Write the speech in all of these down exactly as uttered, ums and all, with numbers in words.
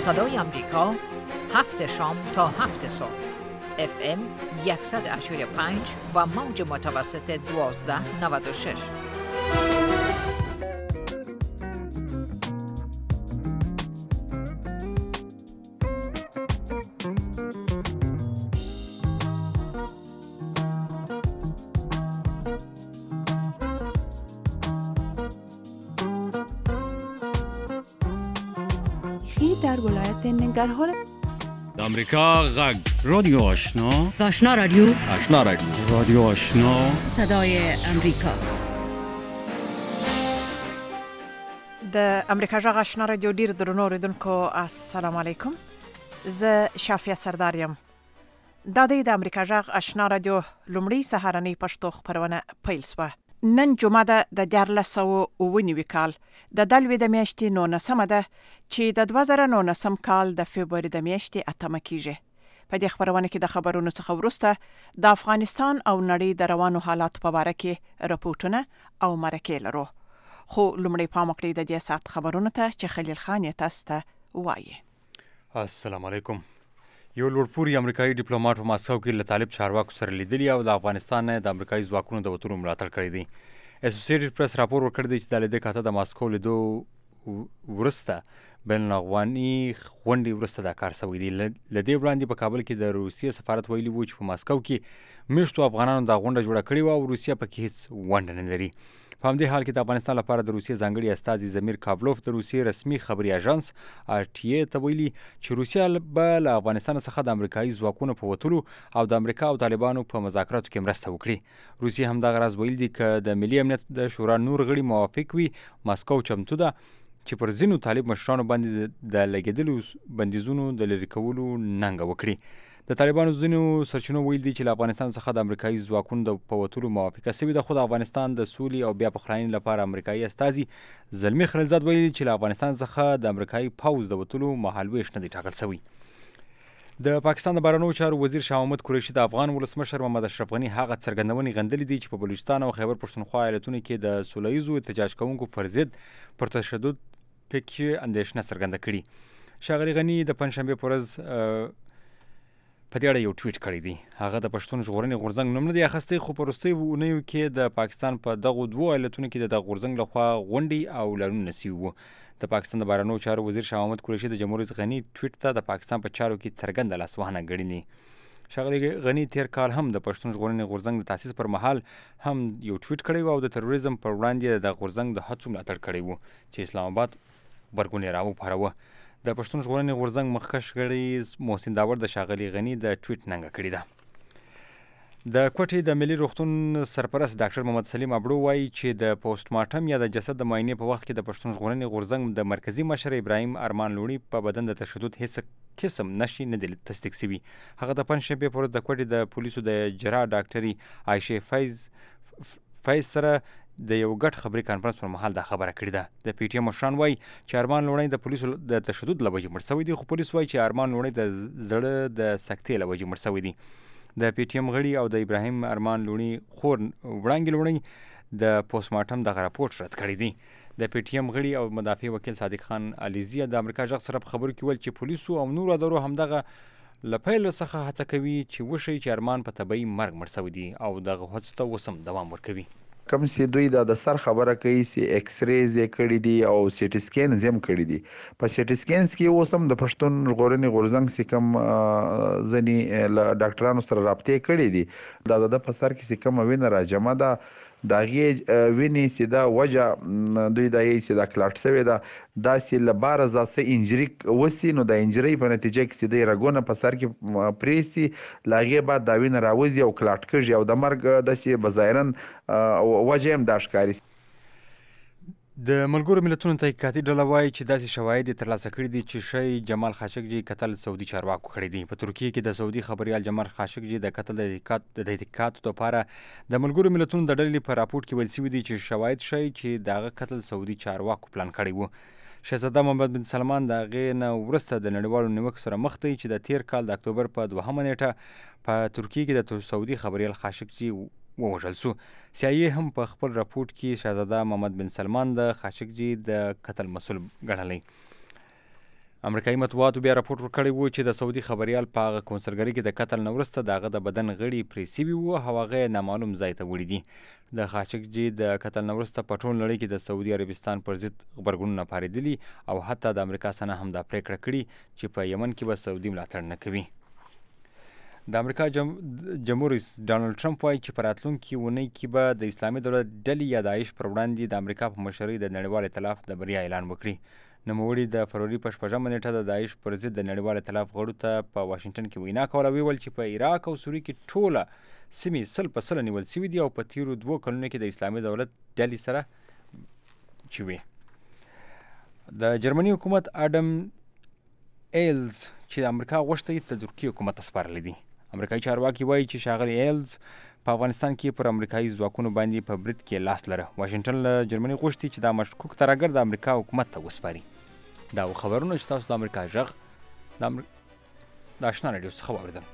صدای امریکا هفت شام تا هفت صبح اف ام صد و هشت و پنج و موج متوسط دوازده نود و شش. در ولایت ننگرهار د امریکا غږ رادیو آشنا آشنا رادیو آشنا رادیو رادیو آشنا صدای امریکا. د امریکا غږ آشنا رادیو ډیر درنو اوریدونکو السلام علیکم. زه شافیه سردار یم. دا د امریکا غږ آشنا رادیو لومړی سهارنۍ پښتو خبرونه پیل شوه. نن جمعه ده د دیارلس سوه اوه نوي کال د دلوي د میاشتې نولسمه ده چې د دوه زره نولسم کال د فبروري د میاشتې اتمه کیږي. په دې خبرونه کې د خبرونو څخه وروسته د افغانستان او نړۍ د روانو حالاتو په اړه کې راپورټونه او مرکې لرو. خو لومړی پام وکړئ د دې ساعت خبرونو ته چې خلیل خان یې تاسو ته وایي. السلام علیکم. یو لوړپوړی امریکایي ډیپلوماټ په ماسکو کې له طالب چارواکو سره لیدلی او د افغانستان نه د امریکایي ځواکونو د وتلو ملاتړ کړی دی. اسوسییټډ پریس راپور ورکړی دی چې د لیدې کاته د ماسکو لیدو وروسته بین الاقوامي غونډې وروسته دا کار شوی دی. له دې وړاندې په کابل کې د روسیې سفارت ویلي و چې په ماسکو کې میشتو افغانانو دا غونډه جوړه کړې وه او روسیه پکې هیڅ ونډه نه لري. په همدې حال کې د افغانستان لپاره د روسیې ځانګړي استازي زمیر کابلوف د روسیې رسمي خبري اژانس آر ټي ای ته ویلي چې روسیه به له افغانستان څخه د امریکایي ځواکونو په وتلو او د امریکا او طالبانو په مذاکراتو کې مرسته وکړي. روسیې همدغه راز ویلي دي که د ملي امنیت د شورا نور غړي موافق وي ماسکو چمتو ده چې پر ځینو طالب مشرانو باندې د لګېدلو بندیزونو د لرې کولو ننګه وکړي. د طالبانو ځینو سرچینو ویل دي چې له افغانستان څخه د امریکایي ځواکونو د په وتلو موافقه شوې ده، خو د افغانستان د سولې او بیا پخلاینې لپاره امریکایي استازي زلمي خلیلزاد ویلي چې له افغانستان څخه د امریکایي پوځ د وتلو مهالویش نه دی ټاکل شوی. د پاکستان د بهرنیو چارو وزیر شاه محمود قریشي د افغان ولسمشر محمد اشرف غني هغه څرګندونې غندلې دي چې په بلوچستان او خیبر پښتونخوا ایالتونو کې د سوله ییزو احتجاج کوونکو پر ضد پر تشدد پکې اندېښنه څرګنده کړې. ښاغلي غني د پنجشنبې په ورځ په دې اړه یو ټویټ کړی دی. هغه د پښتون ژغورنې غورځنګ نوم نه دی اخیستی، خو په وروستیو اونیو کې د پاکستان په دغو دوو ایالتونو کې د دغه غورځنګ لخوا غونډې او لړونونه سوي وو. د پاکستان د بهرنیو چارو وزیر شاه محمود قریشي د جمهور رئیس غني ټویټ ته د پاکستان په چارو کې څرګنده لاسوهنه ګڼي. ښاغلي غني تیر کال هم د پښتون ژغورنې غورځنګ د تاسیس پر مهال هم یو ټویټ کړی و او د تروریزم پر وړاندې د غورځنګ د هڅو ملاتړ کړی و چې اسلام آباد غبرګون یې راوپاروه. د پښتون ژغورنې غورځنګ مخکښ غړي محسن داور د ښاغلي غني د ټویټ ننګه کړې ده. د کوټې د ملي روغتون سرپرست ډاکټر محمد سلیم ابړو وایي چې د پوسټ مارټم یا د جسد د معاینې په وخت کې د پښتون ژغورنې غورځنګ د مرکزي مشر ابراهیم ارمان لوڼي په بدن د تشدد هیڅ قسم نشي نه دی تصدیق شوي. هغه د پنجشنبې په ورځ د کوټې د پولیسو د جراح ډاکټري عایشه فیض فیض سره د یو ګډ خبري کانفرنس پر مهال دا خبره کړې ده. د پی ټی ایم مشران وایي چې ارمان لوڼي د پولیسو د تشدد له وجې مړ شوی دی، خو پولیس وایي چې ارمان لوڼي د زړه د سکتې له وجې مړ شوی دی. د پی ټی ایم غړي او د ابراهیم ارمان لوڼي خور وړانګې لوڼي د پوسټ مارټم دغه راپورټ رد کړی دی. د پی ټی ایم غړي او مدافع وکیل صادق خان علیزی د امریکا غږ سره په خبرو کې ویل چې پولیسو او نورو ادارو همدغه له پیل څخه هڅه کوي چې وښیي چې ارمان په طبیعي مرګ مړ شوی دی او دغه هڅو ته اوس هم دوام ورکوي. کوم چې دوی دا د سر خبره کوي چې ایکس ریز یې کړي دي او سی ټي سکینز هم کړي دي. په سی ټي سکینز کې اوس هم د پښتون ژغورنې غورځنګ چې کوم ځینې ډاکټرانو سره رابطې کړي دي دا د په سر کې چې کومه وینه راجمع ده د هغې وینې چې دا وجه دوی دا یې چې دا کلاټ شوې ده داسې له باره ځاسه انجري وسي نو د انجرۍ په نتیجه کې چې دی رګونه په سر کې پرېسي له هغې بعد دا وینه راوځي او کلاټ کېږي او د مرګ داسې بظاهرا وجه هم دا ښکاري. د ملګرو ملتونو تحقیقاتي ډله وایي چې داسې شواهد یې ترلاسه کړي دي چې شی جمال خاشقجي قتل سعودي چارواکو کړی دی. په ترکیه کې د سعودي خبریال جمال خاشقجي د قتل د تحقیقاتو لپاره د ملګرو ملتونو د ډلې په راپورټ کې ویل شوي دي چې شواهد ښیي چې د هغه قتل سعودي چارواکو پلان کړی و. شهزاده محمد بن سلمان د هغې نه وروسته د نړیوالو نیوکو سره مخ دی چې د تیر کال د اکتوبر په دوهمه نیټه په ترکیه کې د سعودي خبریال خاشقجي ووژل شو. سی آی ای هم په خپل راپورټ کې شهزاده محمد بن سلمان د خاشقجي د قتل مسؤل ګڼلی. امریکایي مطبوعاتو بیا راپورټ ورکړی و چې د سعودي خبريال په هغه کونسلګرۍ کې د قتل نه وروسته د هغه د بدن غړي پرې سوي وو او هغه یې نامعلوم ځای ته وړي دي. د خاشقجي د قتل نه وروسته په ټول نړۍ کې د سعودي عربستان پر ضد غبرګونونه پارېدلي او حتی د امریکا سره هم دا پریکړه کړې چې په یمن کې به سعودي ملاتړ نه کوي. د امریکا جم... جمهور رئیس ډانلډ ټرمپ وایي چې په راتلونکي اونۍ کې به د اسلامي دولت ډلې یا داعش پر وړاندې د امریکا په مشرۍ د نړیوال ائتلاف د بریا اعلان وکړي. نوموړي د فروری په شپږمه نیټه د داعش پر ضد د نړیوال ائتلاف غړو ته په واشنګټن کې وینا کوله. ویل چې په عراق او سوریه کې ټوله سیمې سل په سله نیول سوي دي او په تیرو دوو کلونو کې د اسلامي دولت ډلې سره چې وي. د جرمني حکومت اډم ایلز چې د امریکا غوښتي ته ترکیه حکومت سپارلی دي. امریکایي چارواکي وایي چې ښاغلی ایلز په افغانستان کې پر امریکایي ځواکونو باندې په برید کې لاس لره. واشنګټن له جرمني غوښتي چې دا مشکوک ترهګر د امریکا حکومت ته وسپاري. دا خبرونه چې تاسو د امریکا غږ د امریکا د آشنا رادیو څخه واوریدل.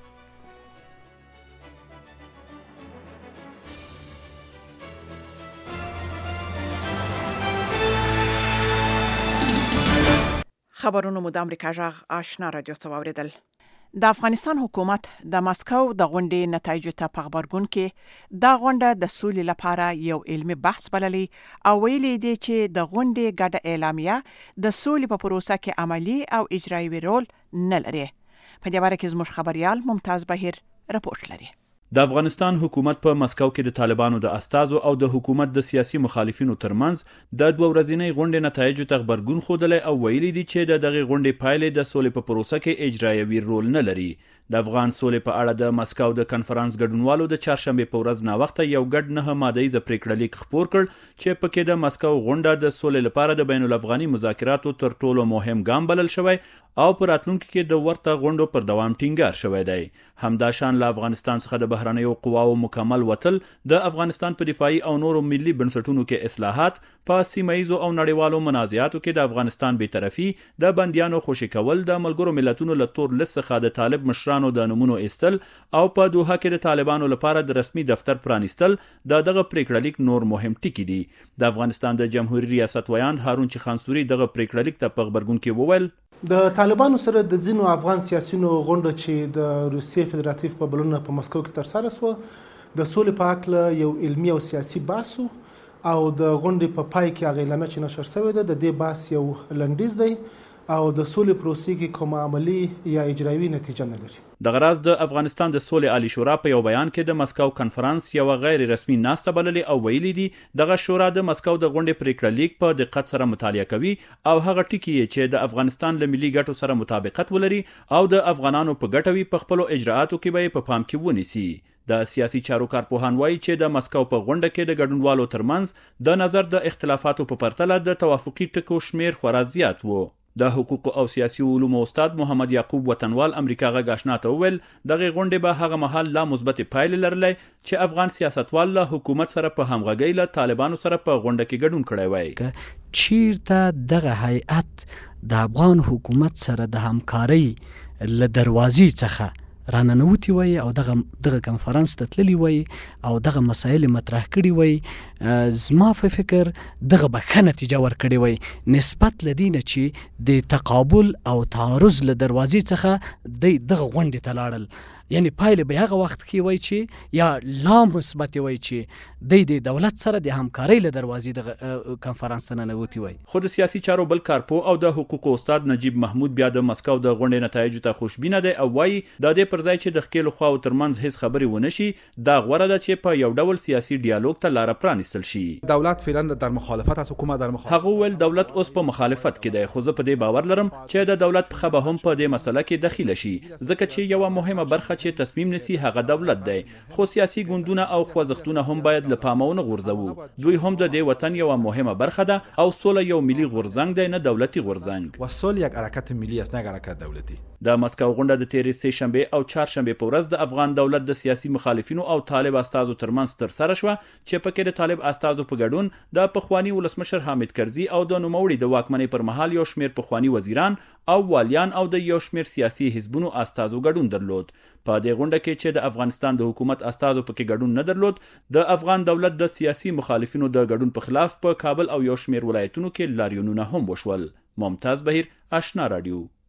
خبرونه مو د امریکا غږ آشنا رادیو څخه واوریدل. د افغانستان حکومت د مسکو د غونډې نتایجو ته په خبرګون کې دا غونډه د سولې لپاره یو علمي بحث بللی او ویلي دی چې د غونډې ګډه اعلامیه د سولې په پروسه کې عملی او اجرایي رول نه لري. په دې اړه کې زموږ خبريال ممتاز بهیر راپورټ لري. د افغانستان حکومت په مسکو کې د طالبانو د استازو او د حکومت د سیاسي مخالفینو ترمنځ د دوه ورځنۍ غونډې نتایجو ته خبرګون خوده او ویلي دي چې د دغه غونډې پایلې د سولې په پروسه کې اجرایوي رول نه لري. د افغان سولې په اړه د مسکو د کنفرانس ګډونوالو د چهارشنبه په ورځ نا وخت یو ګډ نه ماده ز پریکړه لیک خپور کړ چې پکې د مسکو غونډه د سولې لپاره د بین الافغاني مذاکراتو تر ټولو مهم ګام بلل شوی او په راتلونکي کې د ورته غونډو پر دوام ټینګار شوی دی. همداشان له افغانستان څخه د بهرنیو قواو مکمل وتل د افغانستان په دفاعي او نورو ملي بنسټونو کې اصلاحات، په سیمایي او نړیوالو منازعاتو کې د افغانستان بی‌طرفي، د بندیانو خوشي کول، د ملګرو ملتونو له تور لیست څخه د طالب مشرانو د نمونو ایستل او په دوحه کې د طالبانو لپاره د رسمي دفتر پرانیستل د دغه پریکړه لیک نور مهم ټکي دي. د افغانستان د جمهوریت ریاست ویاند هارون چخانسوري دغه پریکړه لیک ته په خبرګون کې وویل د طالبانو سره د ځینو افغان سیاسيونو غونډه چې د روسیې فدراتیو په بلنه په مسکو کې ترسره شوه د سولې په اړه یو علمي او سیاسي بحث او د غونډې په پای کې هغه اعلامیه چې نشر شوې ده د دې بحث یو لنډیز دی او د سولې پروسې کې کومه عملی یا اجرایي نتیجه نه لري. د غراض د افغانستان د سولې عالی شورا په یو بیان کې د مسکو کنفرانس یو غیر رسمي ناسته بللې او ویلي دي دغه شورا د مسکو د غونډې پریکړه لیک په دقت سره مطالعه کوي او هغه ټکي چې د افغانستان له ملي ګټو سره مطابقت ولري او د افغانانو په ګټوي په خپل اجراءاتو کې به په پام کې ونیسي. د سیاسي چارو کارپوهان وایي چې د مسکو په غونډه کې د ګډونوالو ترمنځ د نظر د اختلافاتو په پرتله د توافقي ټکو شمیر خورا زیات وو. د حقوق او سیاسي علومو استاد محمد یعقوب وطنوال امریکا غږ آشنا ته وویل دغه غونډې به هغه مهال لا مثبت پایلې لرلې چې افغان سیاستوال له حکومت سره په همغږۍ له طالبانو سره په غونډه کې ګډون کړی وای. چیرته دغه هیئت د افغان حکومت سره د همکارۍ له دروازې څخه راننوتی وای او دغه دغه کنفرانس ته تللی وای او دغه مسایل مطرح کړي وای زما په فکر دغه به نتیجه ور کړي وای نسبت لدینه چې د تقابل او تعارض له دروازې څخه د دغه غونډې ته لاړل یعنی پایله به هغه وخت کې وای چې یا لا مثبت وای چې د دې دولت سره د همکارۍ له دروازې د کنفرانس نه نوتی وای. خو د سیاسي چارو بل کارپو او د حقوقو استاد نجیب محمود بیا د مسکو د غونډې نتایجو ته خوشبینه دی او وای د دې پر ځای چې د خپل خواو ترمنځ هیڅ خبري ونه شي دا غوړه ده چې په یو ډول سیاسي ډیالوګ ته لار پرانیستل شي. دولت فعلا در مخالفت از حکومت در مخالفت هغه ول دولت اوس په مخالفت کې دی خو زه په دې باور لرم چې د دولت په خبره هم په دې مسله کې دخیل شي ځکه چې یو مهمه برخه چې تصمیم نسی هغه دولت دی خو سیاسي ګوندونه او خوځښتونه هم باید له پامونه غورځوي. دوی هم د دې وطن یو مهمه برخه ده او سوله یو ملي غورځنګ دی نه دولتي غورځنګ. وصول یک حرکت ملی است نه حرکت دولتي. د مسکو غونډه د تیرې سه شنبه او چهارشنبه په ورځ د افغان دولت د سیاسي مخالفینو او طالب استازو ترمنځ ترسره شوه چې پکې د طالب استازو په ګډون د پخوانی ولسمشر حامد کرزي او د نوموړي د واکمنۍ پر مهال یو شمیر پخوانی وزیران او والیان او د یو شمیر سیاسي حزبونو استازو ګډون درلود. په دې غونډه کې چې د افغانستان د حکومت استازو پکې ګډون نه درلود د افغان دولت د سیاسي مخالفینو د ګډون په خلاف په کابل او یو شمیر ولایتونو کې لاریونونه هم وشول. ممتاز بهیر آشنا رادیو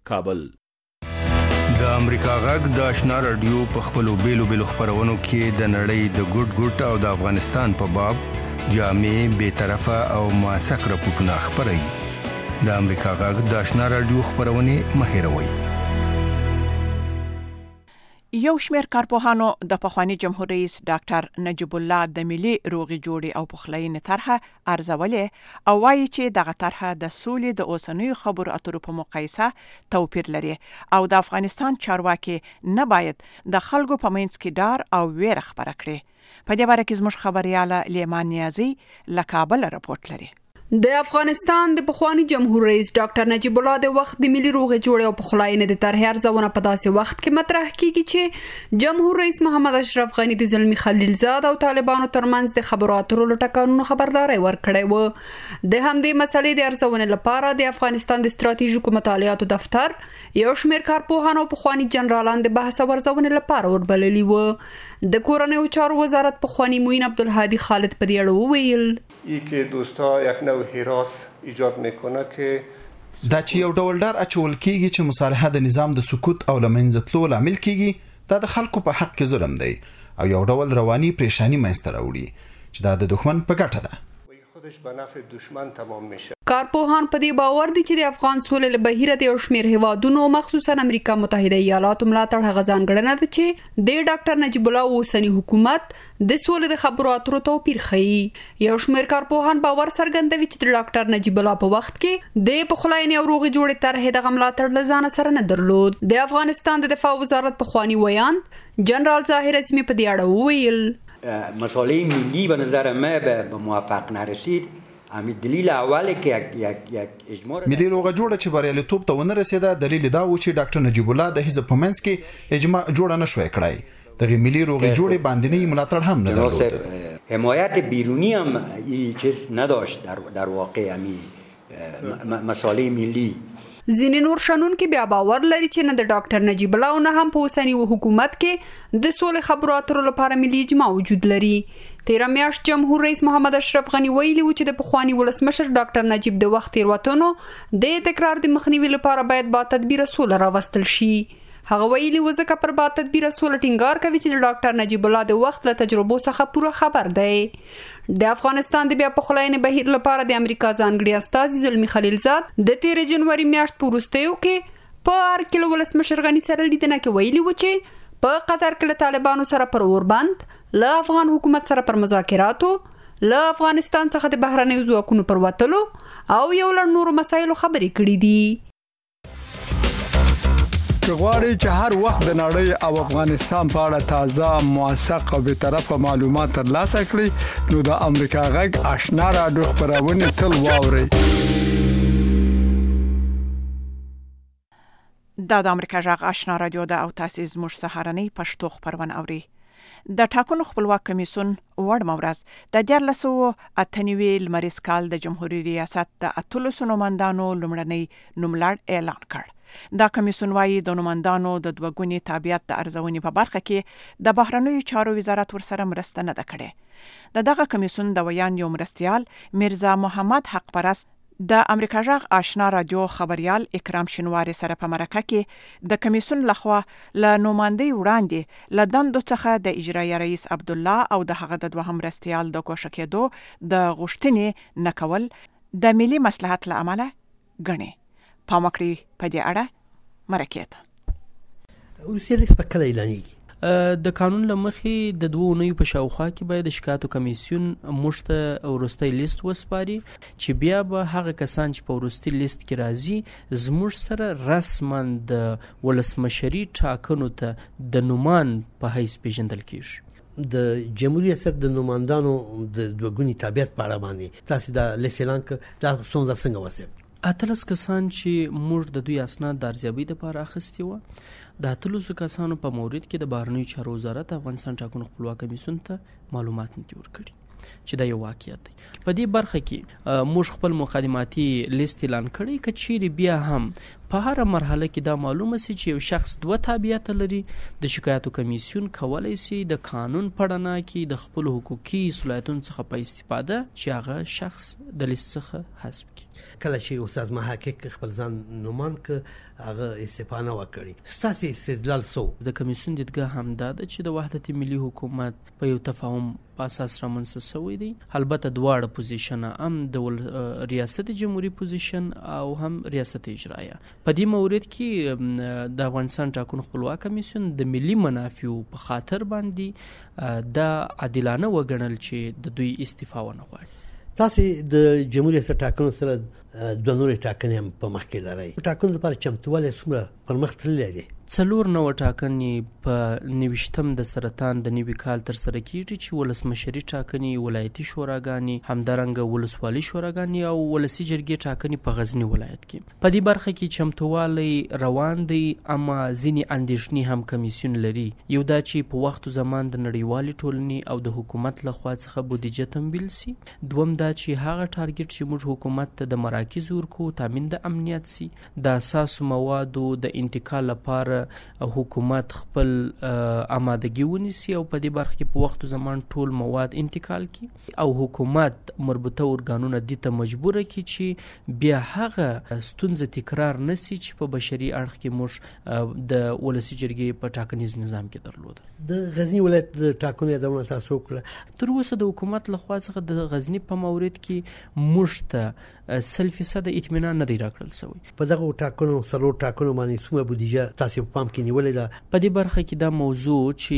کابل. د امریکا غږ د آشنا رادیو په خپلو بیلو بیلو خبرونو کې د نړۍ د ګډ ګډ او د افغانستان په باب جامع بې طرفه او موثق راپورټونه خپروي. د امریکا غږ د آشنا رادیو خبرونه مه هېروئ. یو شمېر کارپوهانو د پخوانی جمهور رئیس ډاکټر نجیب الله د ملي روغې جوړې او پخلاینې طرحه ارزولې او وایي چې دغه طرحه د سولې د اوسنیو خبرو اترو په مقایسه توپیر لري او د افغانستان چارواکي نه باید د خلکو په منځ کې ډار او ویره خپره کړي. په دې باره کې زموږ خبرياله لیمان نیازي له کابل راپورټ لري. د افغانستان د پخوانی جمهور رئیس ډاکټر نجیب الله د وخت د ملي روغې جوړې او پخلاینې د طرحې ارزونه په داسې وخت کې مطرح کیږي چې جمهور رئیس محمد اشرف غنی د زلمی خلیلزاد او طالبانو ترمنځ د خبرو اترو له ټکانونو خبرداري ورکړې و. د همدې مسلې د ارزونې لپاره د افغانستان د ستراتیژیکو مطالعاتو دفتر یو شمېر کارپوهانو او پخوانی جنرالان د بحث او ارزونې لپاره وربللي و. د کورنیو چارو وزارت پخوانی معین عبدالهادی خالد په دې اړه وویل ای که دوستا یک نوع هراس ایجاد میکنه که دا چې یو ډول ډار اچول کیږي چې مصالحه د نظام د سقوط او لمنځه تلو لامل کیږي، دا د خلکو په حق کې ظلم دی او یو ډول رواني پریشانی منځته راوړي چې دا د دښمن په ګټه ده. خودش به نفع دشمن تمام میشه. کارپوهان په دې باور دي چې د افغان سولې له بهیره د یو شمېر هیوادونو مخصوصا امریکا متحده ایالاتو ملاتړ هغه ځانګړنه ده چې د ډاکټر نجیب الله اوسنی حکومت د سولې د خبرو اترو توپیر ښيي. یو شمېر کارپوهان باور څرګندوي چې د ډاکټر نجیب الله په وخت کې د پخلاینې او روغې جوړې طرحې دغه ملاتړ له ځانه سره نه درلود. د افغانستان د دفاع وزارت پخوانی ویاند جنرال ظاهر عظمی په دې اړه وویل مسائل ملی به نظر ما به موافق نرسید. همین دلیل اوله که یک یک یک اجماع ملي روغه جوړه چې بریالیتوب ته ونه رسیده، دلیل دا و چې ډاکټر نجیب الله د حزب په منځ کې اجماع جوړه نه شوی کړای. دغه ملي روغه جوړې باندې ملاتړ هم نه درلود. حمایت بیرونی هم این چیز نداشت در در واقع همین مسائل ملی. ځینې نور شنونکي بیا باور لري چې نه د ډاکټر نجیب الله نه هم په اوسني حکومت کې د سولې خبرو اترو لپاره ملي اجماع وجود لري. تیر میاشت جمهور رئیس محمد اشرف غنی ویلي و چې د پخوانی ولسمشر ډاکټر نجیب د وخت تیروتنو د تکرار د مخنیوي لپاره باید با تدبیر سوله راوستل شي. هغه ویلي و ځکه پر با تدبیر سوله ټینګار کوي چې د ډاکټر نجیب الله د وخت له تجربو څخه پوره خبر دی. د افغانستان د بیا پخلاینې بهیر لپاره د امریکا ځانګړي استازي زلمی خلیلزاد د تیر جنوري میاشت په وروستیو کې په ارکل ولسمشر غنی سره لیدنه کې ویلي و چې په قطر کې له طالبانو سره پر اوربند له افغان حکومت سره پر مذاکراتو له افغانستان څخه د بهرنیو ځواکونو پر وتلو او یو لړ نورو مسایلو خبرې کړې دي. که غواړئ چې هر وخت د نړۍ او افغانستان په اړه تازه، موثق او بې طرفه معلومات ترلاسه کړئ نو د امریکا غږ آشنا رادیو خپرونه تل واورئ. دا د امریکا غږ آشنا رادیو ده او تاسو زموږ سهارنۍ پښتو خبرونه اورئ. د ټاکنو خپلواک کمیسیون وړ مورز د دیارلس سوه اته نوي لمریز کال د جمهوریت ریاست د اتلسو نوماندانو لومړنی نوملړ اعلان کړ. دا کمیسیون وايي د نوماندانو د دوګونی تابعیت د ارزونې په برخه کې د بهرنیو چارو وزارت ورسره مرسته نه ده کړې. د دغه کمیسیون د ویان یو مرستیال میرزا محمد حق پرست د امریکا غږ آشنا رادیو خبريال اکرام شینواری سره په مرکه کې د کمیسیون لخوا له نوماندۍ وړاندې له دندو څخه د اجرایي رئیس عبدالله او د هغه د دوهم مرستیال د کوښښ کېدو د غوښتنې نه کول د ملي مصلحت له امله ګڼي. پامکړی په دې اړه مرکه ته روسیه لیست په کله اعلانېږي؟ د قانون لمخې د دوه اونیو په شاوخوا کې باید د شکایتو کمیسیون موږ ته وروستی لیست وسپاري چې بیا به هغه کسان چې په وروستي لیست کې راځي زموږ سره رسما د ولسمشري ټاکنو ته د نومان په حیث پیژندل کېږي. د جمهوریت ریاست د نوماندانو د دوګونی تابعیت په اړه باندې تاسو د لیست اعلان کړ، دا څنګه څنګه وسه؟ اتلس کسان چې موږ د دوی اسناد د ارزیابۍ لپاره اخیستي وو، د اتلسو کسانو په مورد کې د بهرنیو چارو وزارت افغانستان ټاکنو خپلواک کمیسیون ته معلومات نه دي ورکړي چې دا یو واقعیت دی. په دې برخه کې موږ خپل مقدماتي لیست اعلان کړی، که چیرې بیا هم په هر مرحله کې دا معلومه سي چې یو شخص دوه تابعیت لري. د شکایتو کمیسیون کولای سي د قانون پړنا کې د خپل حقوقي صلاحیتونو څخه په استفاده چې هغه شخص د لیست څخه حذف کړي. کله چې استاد محقق خپل ځان نومان ک هغه استفانه وکړي ستاسو استدلال سو د کمیسیون دیدګاه هم دا ده چې د وحدت ملي حکومت په یو تفاهم په اساس رامنځته شوی دی. البته دواړه پوزیشن هم د ریاست جمهوریت پوزیشن او هم ریاست اجرایه. په دې مورد کې د افغانستان ټاکنو خپلواک کمیسیون د ملي منافعو په خاطر باندې د عادلانه وګڼل چې د دوی استعفا ونه غواړي. تاسو د جمهوریت ټاکنو سره دوه نورې ټاکنې هم په مخ کې لرئ. ټاکنو لپاره چمتووالی څومره پرمخ تللی دی؟ څلور نوه ټاکنې په نویشتم د سرطان د نوي کال تر سره کیږي چې ولسمشري ټاکنې، ولایتي شوراګانې، همدارنګه ولسوالي شوراګانې او ولسي جرګې ټاکنې په غزني ولایت کې. په دې برخه کې چمتووالی روان دی، اما ځینې اندېښنې هم کمیسیون لري. یو دا چې په وخت و زمان د نړیوالې ټولنې او د حکومت لخوا څخه بودیجه تمویل سي. دوم دا چې هغه ټارګټ چې موږ حکومت ته د مراکز ورکو تامین د امنیت سي، د اساسو موادو د انتقال لپاره حکومت خپل آمادګي ونیسي او په دې برخه کې په وخت زمان ټول مواد انتقال کی او حکومت مربوطه ارګانونه دي ته مجبور کی چې بیا هغه ستونزه تکرار نسی چې په بشري اړخ کې موږ د ولسی جرګې په ټاکنیز نظام کې درلود. د غزنی ولایت د ټاکنو یادونه تاسو کړه. تر اوسه د حکومت لخوا څخه د غزنی په مورد کې موږ ته سل فیصد اطمینان نه دی راکړل شوی. په دغه ټاکنو سلور ټاکنو باندې څومره بودیجه تاسو په پام کې نیولې ده؟ په دې برخه کې دا موضوع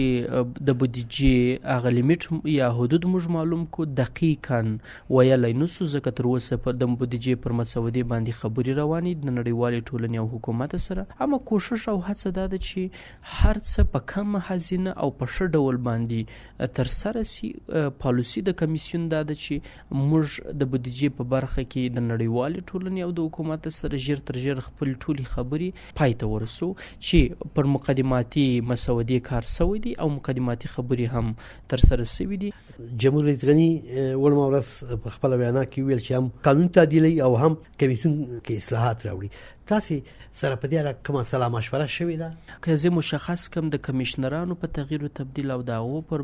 چې د بودیجې هغه لیمیټ یا حدود موږ معلوم کو دقیقاً ویلی نسو، ځکه تر اوسه په د بودیجې پر مسودې باندې خبرې روانې د نړیوالې ټولنې او حکومت سره. اما کوشش او هڅه دا ده چې هر څه په کم هزینه او په ښه ډول باندې تر سره سي. پالیسي د کمیسیون دا ده چې موږ د بودیجې په برخه کې د نړیوالې ټولنې او د حکومت سره ژر تر ژر خپل ټولې خبرې پای ته ورسو چې پر مقدماتي مسودې کار شوی دی او مقدماتي خبرې هم تر سره شوي دي. جمهور رئیس غني ولما ورځ په خپل بیان کې ویل چې هم قانون تعدیلي او هم کمیسیون کې اصلاحات راوړي. تاسو سره په دې اړه کومه سلا مشوره شوې ده؟ که زه مشخص کم د کمشنرانو په تغییر او تبديل او داغو پر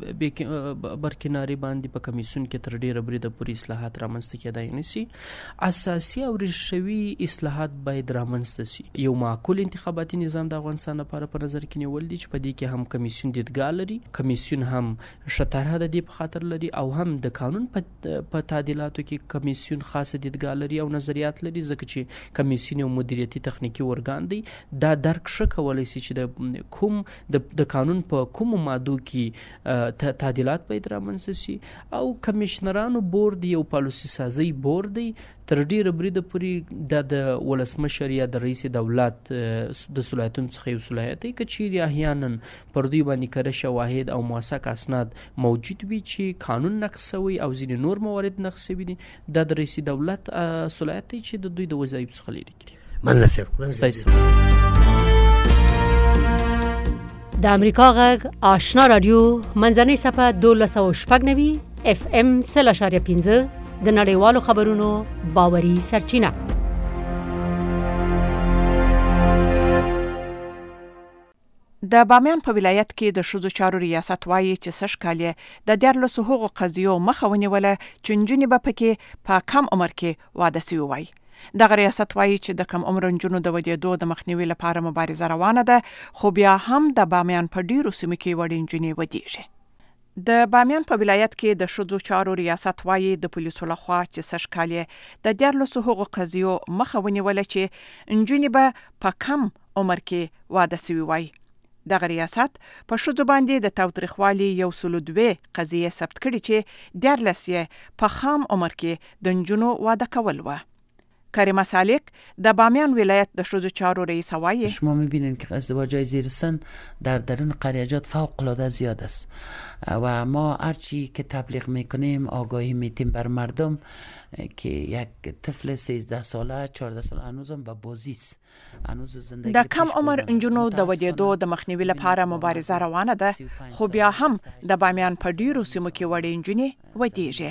برکناري باندې په کمیسیون کې تر ډیره بریده پوری اصلاحات رامنځته کېدای نشي. اساسي او ریښوي اصلاحات باید رامنځته شي. یو معقول انتخاباتي نظام د افغانستان لپاره په نظر کې نیول دي چې په دې کې هم کمیسیون دیدګاه لري، کمیسیون هم شطرحه د دې په خاطر لري او هم د قانون په تعدیلاتو کې کمیسیون خاصه دیدګاه لري او نظریات لري، ځکه چې کمیسیون مدیریتي تخنیکی ورګان دی. دا درک شه کولای شي چې د کوم د قانون په کوم ماده کې تعدیلات باید رامنځته شي او کمشنرانو بورډ یو پالیسي سازي بورډ دی. تر ډیره بریده پورې د ولسمشر یا د رئیس دولت د صلاحیتونو څخه یو صلاحیت دی که چیرې احیانا پر دوی باندې کره شواهد او موثق اسناد موجود وي چې قانون نقض شوی او ځینې نور موارد نقض شوي دي، دا د رئیس دولت صلاحیت دی چې د دوی د وظایف څخه لرې کړي. مناسب. د امریکا غږ آشنا رادیو منځنۍ صفحه دولس سوه شپږ نوي اف ام سل اشاریه پنځه د نړیوالو خبرونو باوري سرچینه. د بامیان په ولایت کې د ښځو چارو ریاست وایي چې سږ کال یې د دیارلسو هغو قضیو مخه ونیوله چې نجونې به پکې په کم عمر کې واده سوي وای. دغه ریاست وایي چې د کم عمر نجونو د ودېدو د مخنیوي لپاره مبارزه روانه ده، خو بیا هم د بامیان په ډیرو سیمو کې وړې نجونې ودېږي. د بامیان په ولایت کې د ښځو چارو ریاست وایي د پولیسو لخوا چې سږ کال یې د دیارلسو هغو قضیو مخه ونیوله چې نجونې به په کم عمر کې واده سوي وای. دغه ریاست په ښځو باندې د تاوتریخوالي یو سلو دوې قضیې ثبت کړي چې دیارلس یې په خام عمر کې د نجونو واده کول و. کریمه سالک د بامیان ولایت د ښځو چارو رئیس وایي شما می‌بینید که ازدواج‌های زیر سن در درون قریه‌جات فوق‌العاده زیاد است و ما هرچی که تبلیغ می‌کنیم آگاهی می‌دیم بر مردم که یک طفل سیزده ساله چهارده ساله هنوزم به بازی است. د کم عمر نجونو د ودېدو د مخنیوي لپاره مبارزه روانه ده، خو بیا هم د بامیان په ډیرو سیمو کې وړې نجونې ودېږي.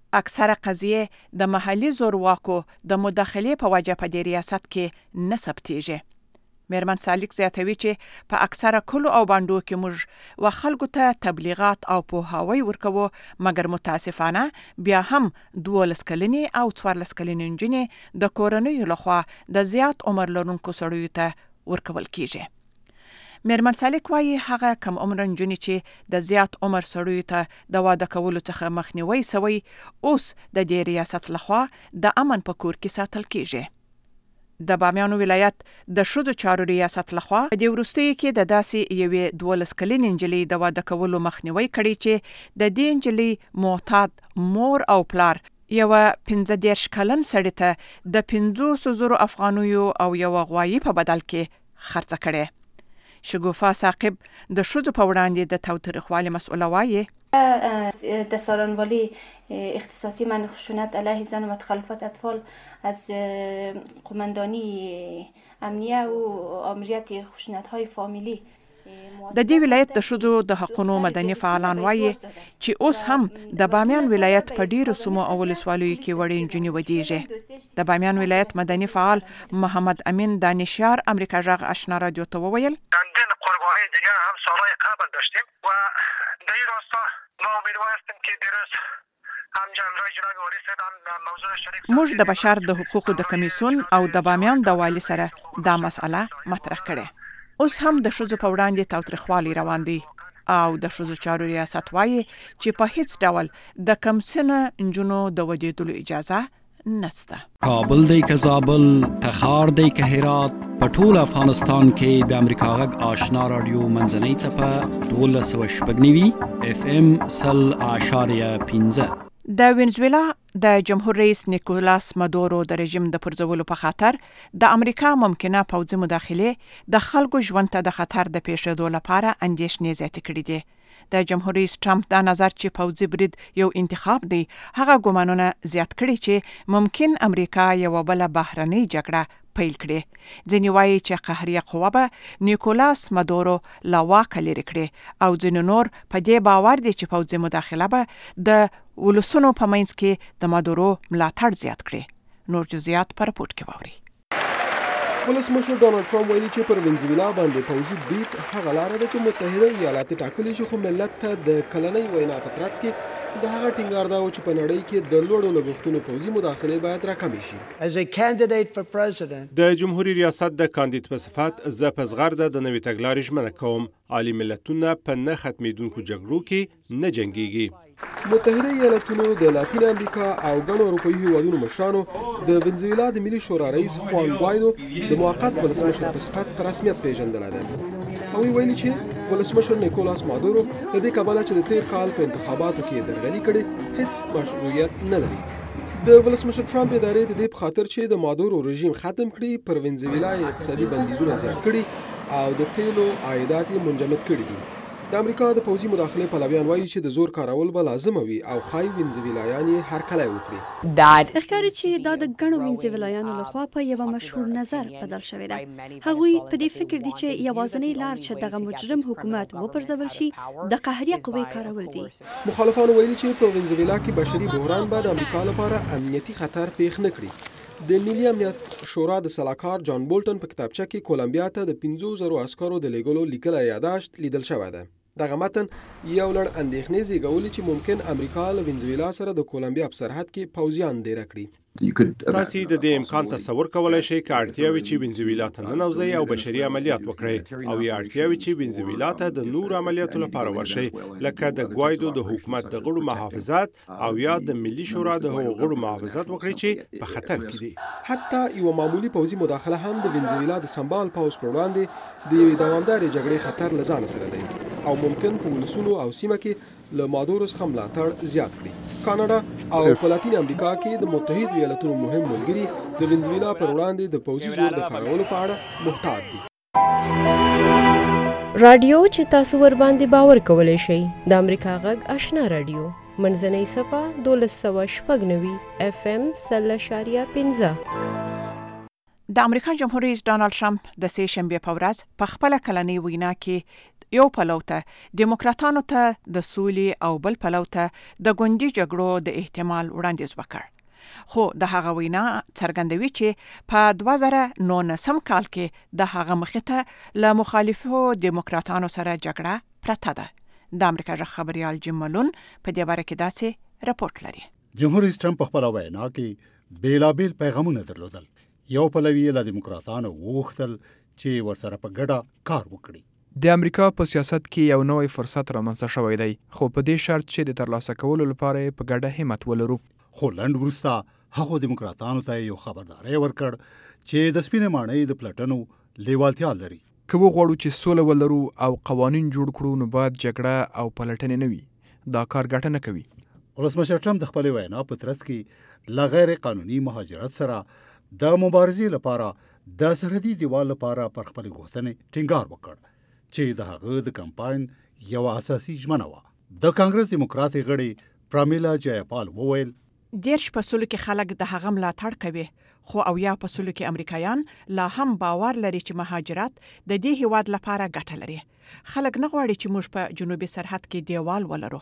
اکثره قضیه د محلي زورواکو د مداخلې په وجه په دې ریاست کې نه ثبتېږي. میرمن سالیک زیاتوي چې په اکثره کلو او بانډو کې موږ و خلکو ته تبلیغات او پوهاوی ورکوو، مګر متاسفانه بیا هم دولس کلنې او څوارلس کلنې نجونې د کورنیو لخوا د زیات عمر لرونکو سړیو ته ورکول کیږي. میرمن سالیک وایي هغه کم عمر نجونې چې د زیات عمر سړیو ته د واده کولو څخه مخنیوي سوی اوس د دې ریاست لخوا د امن په کور کې ساتل کیږي. د بامیانو ولایت د ښځو چارو ریاست لخوا د وروستیو کې د داسې یوې دولس کلنې نجلۍ د واده کولو مخنیوي کړی چې د دې نجلۍ معتاد مور او پلار یوه پنځه دېرش کلن سړي ته د پنځوسو زرو افغانیو او یوه غوایي په بدل کې خرڅه کړې. شګوفا ثاقب د ښځو په وړاندې د تاوتریخوالي مسئوله وایي د سارنوالی اختصاصی من خشونت علیه زن و تخلفات اطفال از قماندانی امنیه و آمریت خشونت های فامیلی. د دې ولایت د ښځو د حقوقو مدني فعالان وایي چې اوس هم د بامیان ولایت په ډیرو سیمو او ولسوالیو کې وړې نجونې ودیږي. د بامیان ولایت مدني فعال محمد امین دانشیار امریکا غږ آشنا رادیو ته وویل قربانی دیگه هم سالهای قبل داشتیم و در این راستا ما امیدوار هستیم که دیروز هم جنرال جناب والی صاحب هم موضوع شریک موږ د بشر د حقوقو د کمیسیون او د بامیان د والی سره دا مسأله مطرح کړې. اوس هم د ښځو په وړاندې تاوتریخوالی روان دی او د ښځو چارو ریاست وایي چې په هیڅ ډول د کم سنه نجونو د ودېدلو اجازه نسته. کابل دی که زابل، تخار دی که هرات، په ټول افغانستان کې د امریکا غږ آشنا رادیو منځنۍ څپه دولس سوه شپږ نوي اف ام سل اعشاریه پنځه. د وینزویلا د جمهور رئیس نیکولاس مادورو د رژیم د پرځولو په خاطر د امریکا ممکنه پوځي مداخله د خلکو ژوند ته د خطر د پیښېدو لپاره اندېښنې زیاتې کړې دي. د جمهور رئیس ټرمپ دا نظر چې پوځي برید یو انتخاب دی هغه ګمانونه زیات کړي چې ممکن امریکا یو بل بهرنۍ جګړه پیل کړي. ځینې وایي چې قهریه قوه به نیکولاس مادورو له واکه لرې کړي او ځینې نور په دې باور دي چې پوځي مداخله به د ولسونو په منځ کې د مادورو ملاتړ زیات کړي. نور جزئیات په راپورټ کې واورئ. ولسمشر ډانلډ ټرمپ ویلي چې پر وینزویلا باندې پوځي برید هغه لاره ده چې متحده ایالات ټاکلي شي، خو ملت ته د کلنۍ وینا په ترڅ کې د هغه ټینګار دا و چې په نړۍ کې د لوړو لګښتونو پوځي مداخلې باید راکمې شي. As a candidate for president د جمهوریت ریاست د کاندید په صفت زه په زغرده د نوې تګلارې ژمنه کوم عالي ملتونه په نه ختمېدونکو جګړو کې نه جنګېږي. متحده ایالاتونو د لاتین امریکا او ګڼو اروپایي هیوادونو مشرانو د وینزویلا د ملي شورا رئیس خوان ګوایدو د موقت ولسمشر په صفت په رسمیت پیژندلی ده. هغوی ویلي چې ولسمشر نیکولاس مادورو د دې کبله چې د تیر کال په انتخاباتو کې درغلي کړې هیڅ مشروعیت نه لري. د ولسمشر ټرمپ ادارې د دې په خاطر چې د مادورو رژیم ختم کړي پر وینزویلا اقتصادي بندیزونه زیات کړي او د تیلو عایدات یې منجمد کړي دي. د امریکا د پوځي مداخلې پلویان وایي چې د زور کارول به لازمه وي او ښایي وینزویلایان یې هرکلی وکړي. ښکاري چې دا د ګڼو وینزویلایانو لخوا په یوه مشهور نظر بدل شوی ده. هغوی په دې فکر دي چې یوازینۍ لار چې دغه مجرم حکومت وپرځول شي د قهریه قوې کارول دي. مخالفانو ویلي چې په وینزویلا کې بشري بحران به د امریکا لپاره امنیتي خطر پیښ نه کړي. د ملي امنیت شورا د سلاکار جان بولټن په کتابچه کې کولمبیا ته د پنځو زرو عسکرو د لیږلو لیکلی یاداشت لیدل شوی ده. دغه متن یو لړ اندېښنې زیږولې چې ممکن امریکا له وینزویلا سره د کولمبیا په سرحد کې پوځیان ډېره کړي. تاسو د دې امکان تصور کولای شئ چې اړتیا وي چې وینزویلا ته ننوځئ او بشري عملیات وکړئ او یا اړتیا وي چې وینزویلا ته د نور عملیاتو لپاره ورشئ لکه د ګوایدو د حکومت د غړو محافظت او یا د ملي شورا د هغو غړو محافظت وکړئ چې په خطر کې دي. حتی یو معمولی پوځي مداخله هم د وینزویلا د سمبال پوځ پر وړاندې د یوې دوامدارې جګړې خطر له ځانه سره دی او ممکن په ولسونو او سیمه کې له مادورو څخه ملاتړ زیات کړي. کاناډا او په لاتین امریکا کې د متحده ایالاتونو مهم ملګري د وینزویلا پر وړاندې د پوځي زور د کارولو په اړه محتاط دي. رادیو چې تاسو ور باندې باور کولای شئ د امریکا غږ آشنا رادیو منځنۍ صفه دولس سوه شپږ نوي اف ام سل اعشاریه پنځه. د امریکا جمهور رئیس ډانلډ ټرمپ د سې شنبې په ورځ په خپله کلنۍ وینا کې یو پلو ته دیموکراتانو ته د سولې او بل پلو ته د ګوندي جګړو د احتمال وړاندیز وکړ. خو د هغه وینا څرګندوي چې په دوه زره نولسم کال کې د هغه مخې ته له مخالفو دیموکراتانو سره جګړه پرته ده. د امریکا ژغ خبريال جیم ملون په دې باره کې داسې راپورټ لري. جمهور رئیس ټرمپ په خپل وینا کې بیلابیل پیغامونه درلودل. یو پلوی له دیموکراتانو وغوښتل چې ورسره په ګډه کار وکړي. د امریکا په سیاست کې یو نوې فرصت رامنځته شوی دی، خو په دې شرط چې د ترلاسه کولو لپاره په ګډه همت ولرو. خو لنډ وروسته هغو دیموکراتانو ته یو خبرداری ورکړ چې د سپینې ماڼۍ د پلټنو لیوالتیا لري. که وغواړو چې سوله ولرو او قوانین جوړ کړو نو باید جګړه او پلټنې نه وي. دا کار ګټه نه کوي. ولسمشر ټرمپ د خپلې وینا په ترڅ کې له غیر قانوني مهاجرت سره د مبارزې لپاره د سرحدي دیوال لپاره پر خپل غوښتنې ټینګار وکړ چې د هغه د کمپاین یو اساسي ژمنه وه. د کانګرس دیموکراتي غړي پرامیلا جایپال وویل دیرش په سلو کې خلک د هغه ملاتړ کوي، خو اویا په سلو کې امریکایان لا هم باور لري چې مهاجرت د دې هیواد لپاره ګټه لري. خلک نه غواړي چې موږ په جنوبي سرحد کې دیوال ولرو.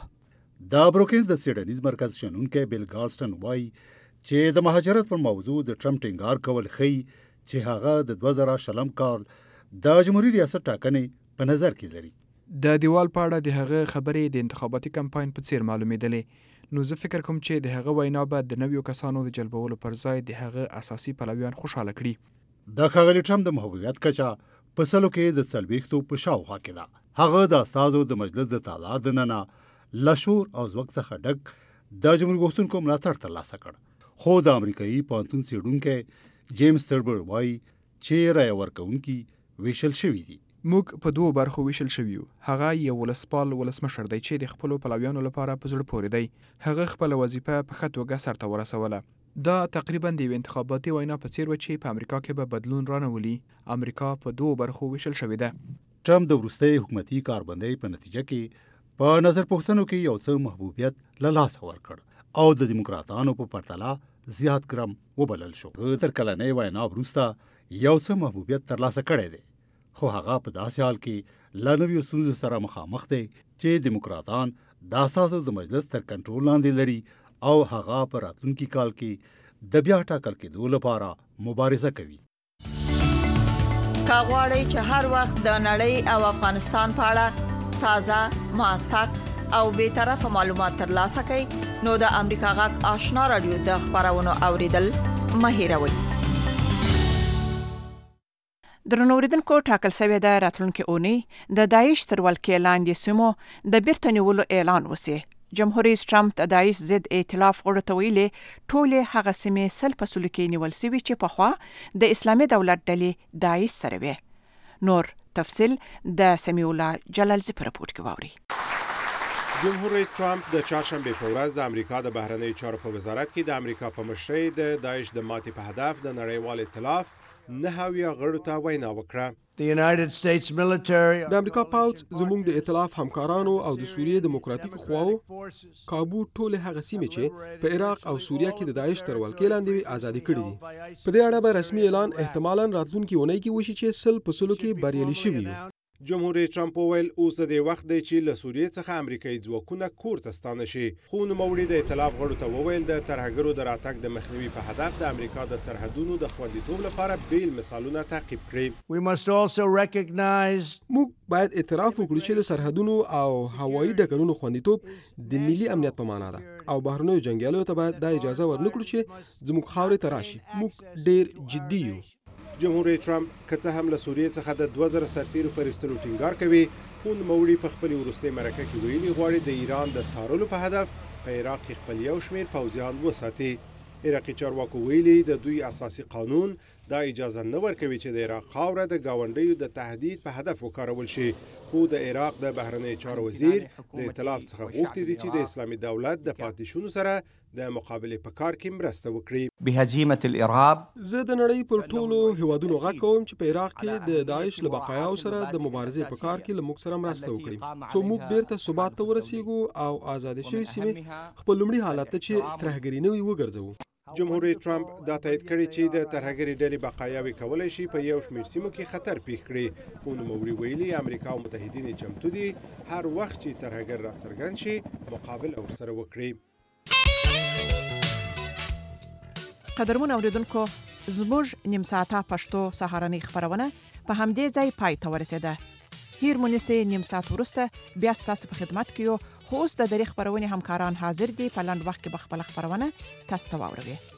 د بروکینز د سیډنیز مرکز شنونکی بیل ګالسټن وایي چې د مهاجرت پر موضوع د ټرمپ ټینګار کول ښیي چې هغه د دوه زره شلم کال د جمهوریت ریاست ټاکنې په نظر کې لري. د دیوال په اړه د هغه خبرې د انتخاباتي کمپاین په څیر معلومېدلې، نو زه فکر کوم چې د هغه وینا به د نویو کسانو د جلبولو پر ځای د هغه اساسي پلویان خوشاله کړي. د ښاغلي ټرمپ د محبوبیت کچه په سلو کې د څلوېښتو په شاوخوا کې ده. هغه د استازو د مجلس د تعداد نه نه له شور او ځواک څخه ډک د جمهور غوښتونکو ملاتړ ترلاسه کړ. خو د امریکایي پوهنتون څېړونکی جیمز تربر وایي چې رایه ورکوونکي ویشل شوي دي. موږ په دوو برخو ویشل شوي یو. هغه یو ولسپال ولسمشر دی چې د خپلو پلویانو لپاره په زړه پورې دی. هغه خپله وظیفه په ښه توګه سرته ورسوله. دا تقریبا د یو انتخاباتي وینا په څیر و چې په امریکا کې به بدلون رانولي. امریکا په دوو برخو ویشل شوې ده. ټرمپ د وروستۍ حکومتي کاربندۍ په نتیجه کې په نظر پوښتنو کې یو څه محبوبیت له لاسه ورکړ او د دیموکراتانو په پرتله زیات ګرم وبلل شو. تر کلنۍ وینا وروسته یو څه محبوبیت ترلاسه کړی دی، خو هغه په داسې حال کې له نویو ستونزو سره مخامخ دی چې دیموکراتان د اساسو د مجلس تر کنټرول لاندې لري او هغه په راتلونکي کال کې د بیا ټاکل کېدو لپاره مبارزه کوي. که غواړئ چې هر وخت د نړۍ او افغانستان په اړه تازه، موثق او بیطرفه معلومات ترلاسه کړئ نو د امریکا غږ آشنا رادیو د خبرونو اوریدل مه هېروئ. درنو اوریدونکو، ټاکل شوې ده راتلونکې اونۍ د داعش تر ولکې لاندې سیمو د بیرته نیولو اعلان وشي. جمهور رئیس ټرمپ د داعش ضد ائتلاف غړو ته ویلي ټولې هغه سیمې سل په سلو کې نیول شوي چې پخوا د اسلامي دولت ډلې داعش سره وې. نور تفصیل د سمیع الله جلالزی په راپورټ کې واوري. جمهور رئیس ټرمپ د چهارشنبه په ورځ د امریکا د بهرنیو چارو په وزارت کې د امریکا په مشرۍ د داعش د ماتې په هدف د نړیوال ائتلاف نه هاویا غړو ته وینا وکړه. د امریکا پوځ زموږ د ائتلاف همکارانو او د سوریې دیموکراتیک قواو کابو ټول هغه سیمې چې په عراق او سوریه کې د داعش تر ولکې لاندې وي آزادي کړې دي. په دې اړه به رسمي اعلان احتمالاً راتلونکي اونۍ کې وشي چې سل په سلو کې بریالي شوي وي. جمهور رئیس ټرمپ وویل اوس د وخت دی چې له سوریې څخه امریکایي ځواکونه کور ته ستانه شي. خو نوموړي د ائتلاف غړو ته وویل د ترهګرو د راتګ د مخنیوي په هدف د امریکا د سرحدونو د خوندیتوب لپاره بیل مثالونه تعقیب کړي. موږ باید اعتراف وکړو چې د سرحدونو او هوایي ډګرونو خوندیتوب د ملي امنیت په معنا ده او بهرنیو جنګیالیو ته باید دا اجازه ورنکړو چې زموږ خاورې ته راشي. موږ ډېر جدي یو. جمهور رئیس ټرمپ که څه هم له سوریې څخه د دوه زره سرتیرو پر ایستلو ټینګار کوي، خو نوموړي په خپلې وروستۍ مرکه کې ویلي غواړي د ایران د څارلو په هدف په عراق کې خپل یو شمېر پوځیان وساتي. عراقي چارواکو ویلي د دوی اساسي قانون دا اجازه نه ورکوي چې د عراق خاوره د ګاونډیو د تهدید په هدف وکارول شي. خو د عراق د بهرنیو چارو وزیر د ائتلاف څخه غوښتي دي چې د اسلامي دولت د پاتې شونو سره د مقابلې په کار کې مرسته وکړي. بهزیمة الارهاب زه د نړۍ پر ټولو هیوادونو غږ کوم چې په عراق کې د داعش له بقایاو سره د مبارزې په کار کې له موږ سره مرسته وکړي څو موږ بیرته ثبات ته ورسیږو او آزاد شوي سیمې خپل لومړي حالت ته چې ترهګري نه وي وګرځوو. جمهور ټرمپ دا تایید کړی چې د ترهګرې ډلې بقایاوي کولای شي په یو شمېر سیمو کې خطر پیښ کړي. خو نوموړي ویلي امریکا او متحدین چمتو دي هر وخت چې ترهګر راڅرګند شي مقابل ورسره وکړي. قدرمن اوریدونکو زموږ نیم ساعته پښتو سهارنۍ خبرونه په همدې ځای پای ته ورسېده. هیر مونږه نیم ساعت وروسته بیا ستاسو په خدمت کې یو. خو اوس د دری خبرونه همکاران حاضر دي په لاند وخت کې بخپل خبرونه تاسو ته واوروي.